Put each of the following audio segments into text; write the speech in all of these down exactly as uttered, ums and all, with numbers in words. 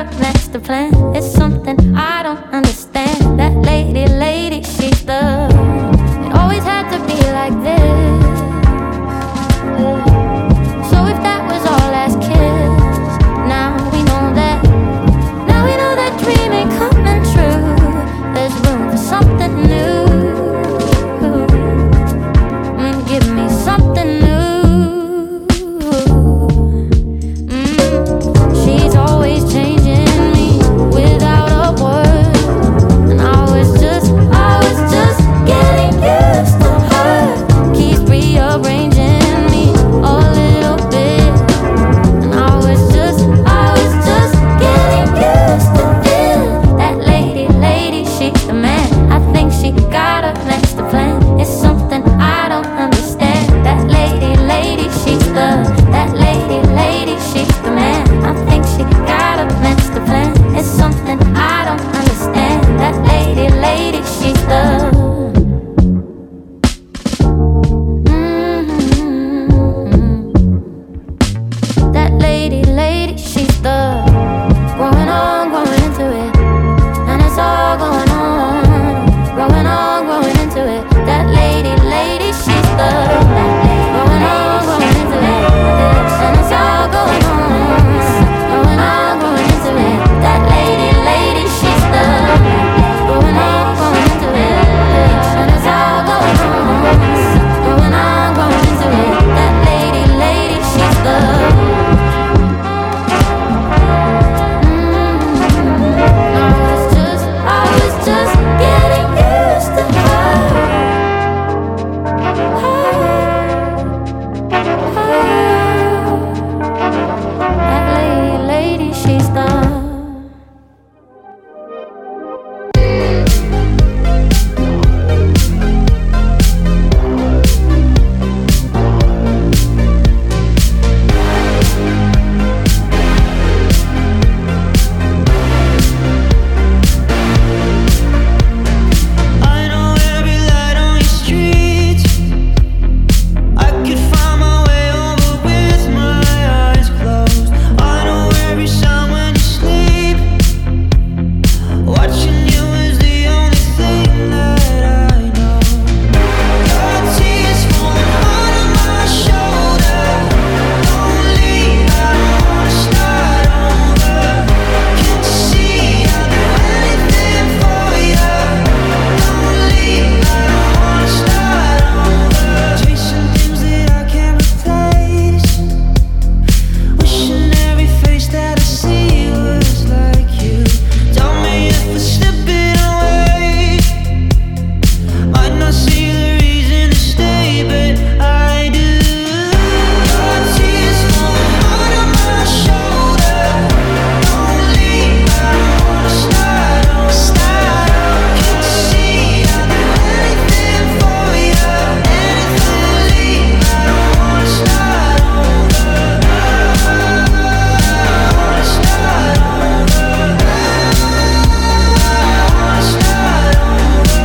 master plan. It's something I don't understand. That lady, lady, she's the. It always had to be like this. So if that was our last kiss, now we know that. Now we know that dream ain't coming true. There's room for something new. Mm, give me something new. She's always changing me without a word, and I was just, I was just getting used to her. Keeps rearranging me a little bit, and I was just, I was just getting used to this. That lady, lady, she's the man. I think she got a master plan. It's something I don't understand. That lady, lady, she's the. That lady, lady, she's the man. I think she got a master plan. It's something I don't understand. That lady, lady, she's the. Mm-hmm. That lady, lady, she's the. Growing on, growing into it, and it's all going on. Growing on, growing into it. That lady, lady, she's the. Growing on, growing into it, and it's all going on. Growing on, growing into it. That lady, lady, she's the. Growing on, growing into it, and it's all going on. Growing on, growing into it. That lady, lady, she's the. I was just, I was just getting used to her. That lady, lady, she's the. I know every light on your street. I could find my way over with my eyes closed. I know every sound when you sleep. Watching you is the only thing that I know. Your tears falling hard on my shoulder. Don't leave, I don't wanna start over. Can't you see I'll do anything for you? Don't leave, I don't wanna start over. Chasing things that I can't replace. Wishing every face that I see was like you. Tell me if we're slipping away. Might not see the reason to stay, but I do. Your tears falling hard on my shoulder. Don't leave, I don't wanna start over. Start over. Can't you see I'll do anything for you? Anything, leave, I don't wanna start over. I wanna start over. I wanna start over.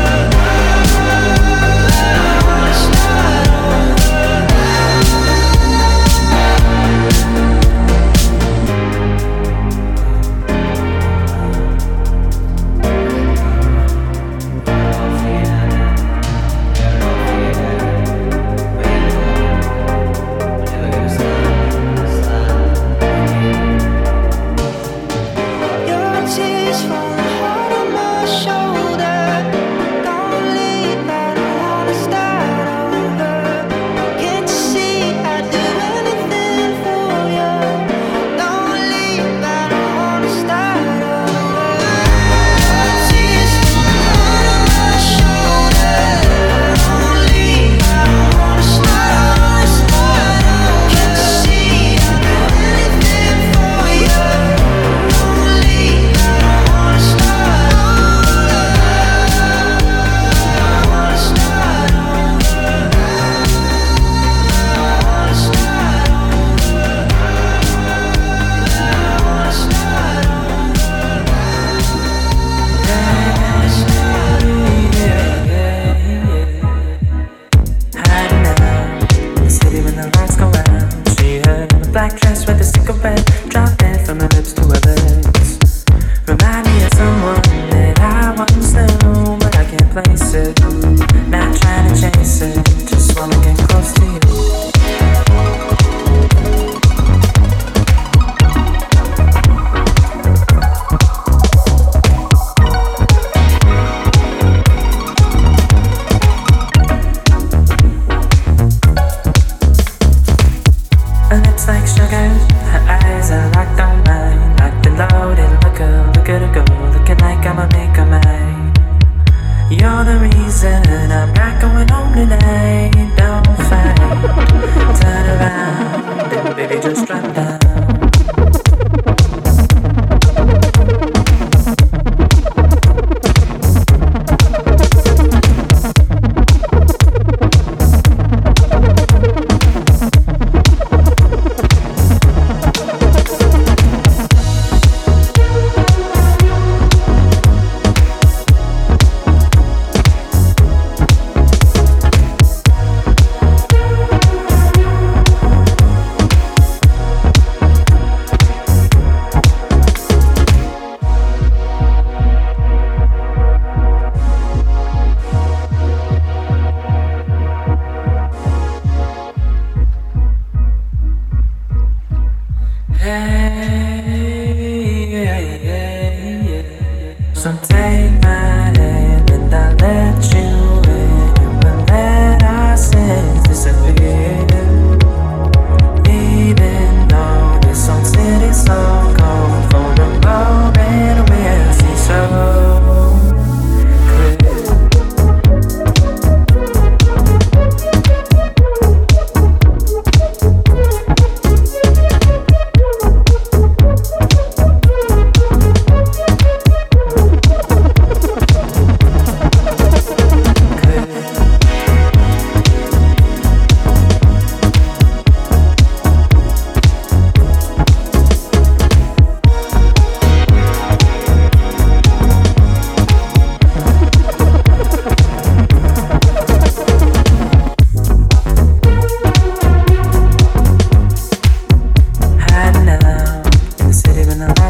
Your tears falling hard on my shoulder. Don't leave, I don't wanna start over. Can't you see I'd do anything for you? Don't leave, I don't wanna start over. Your tears falling hard on my shoulder. Don't leave, I don't wanna start over. Can't you see I'd do anything for you? Don't leave, I don't wanna start over.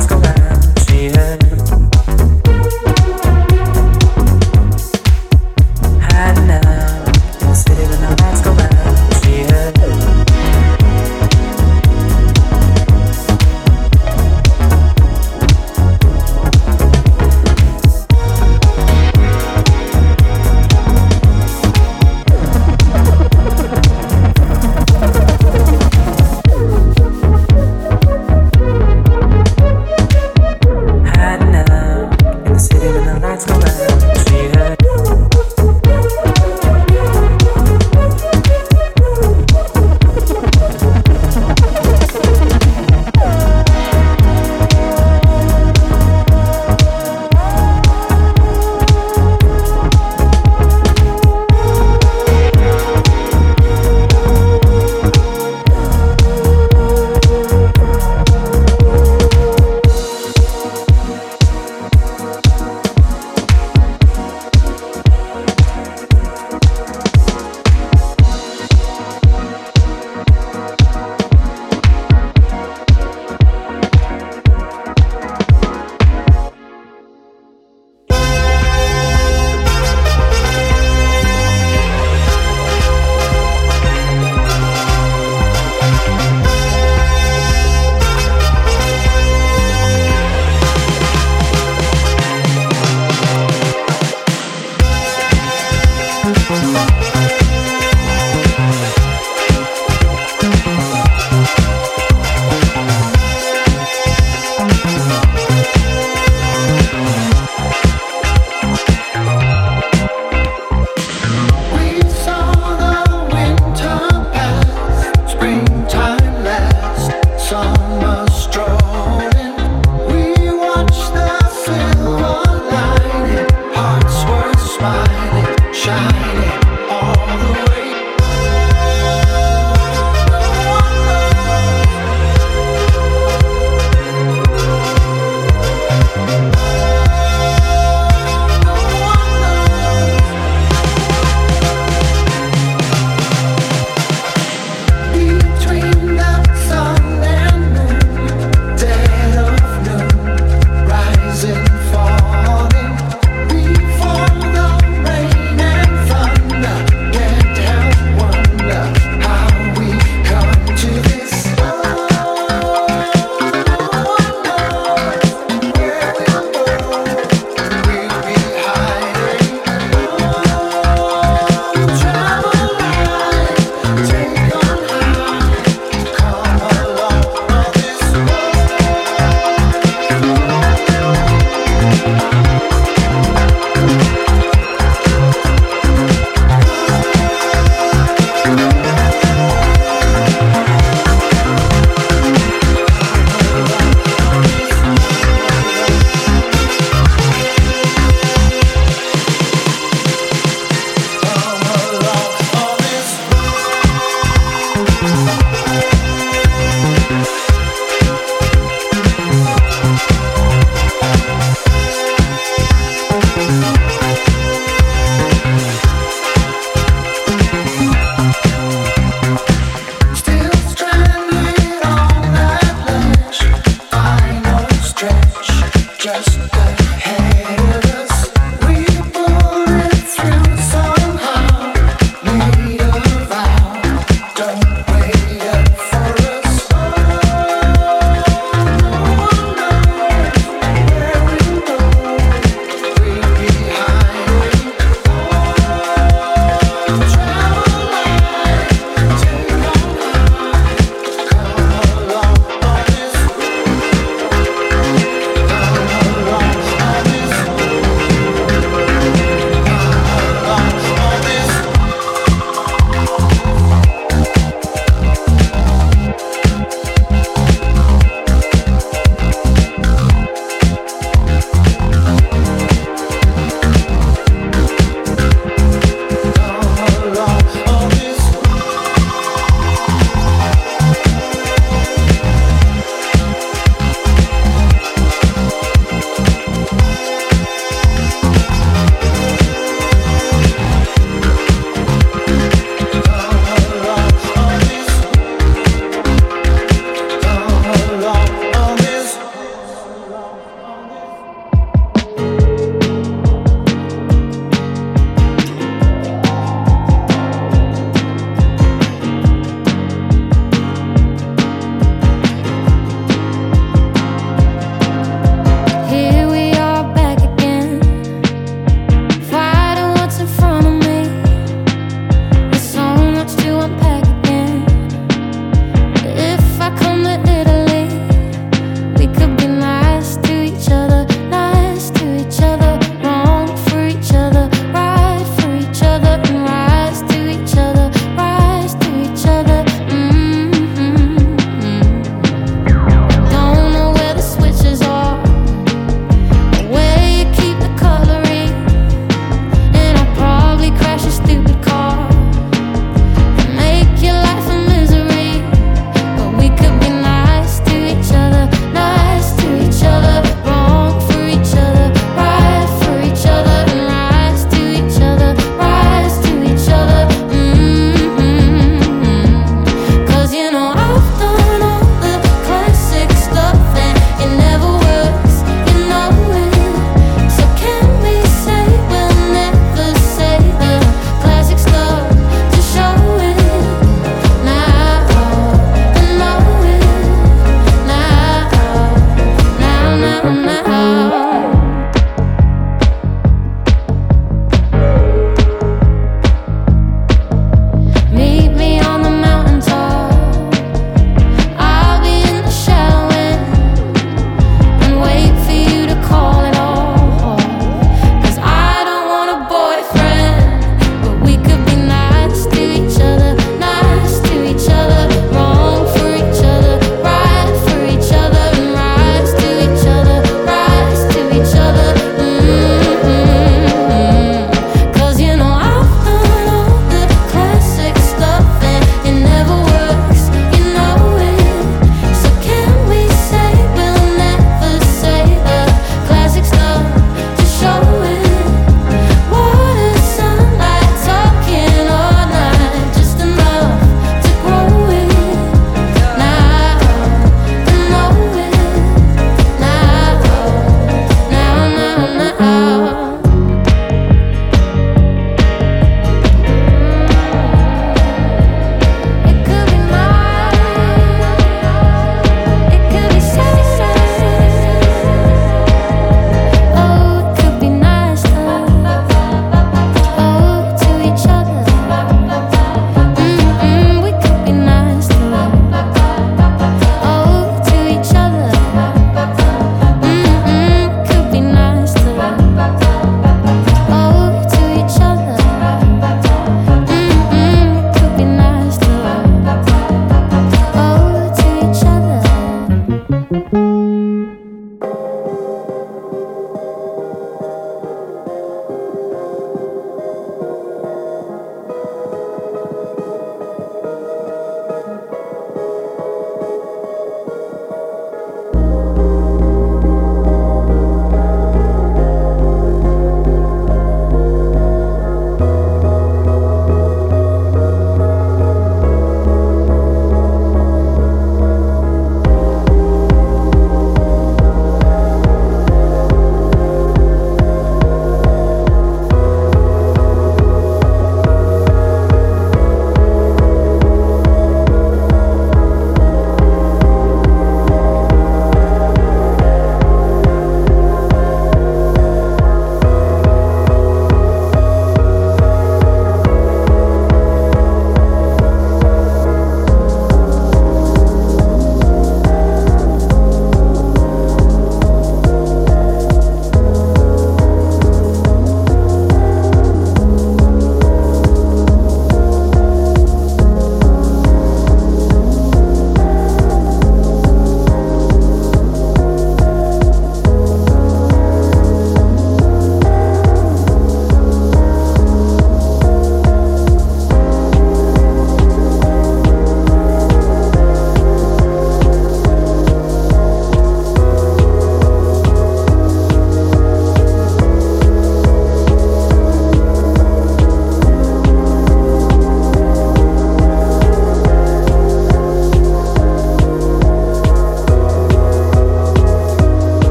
Just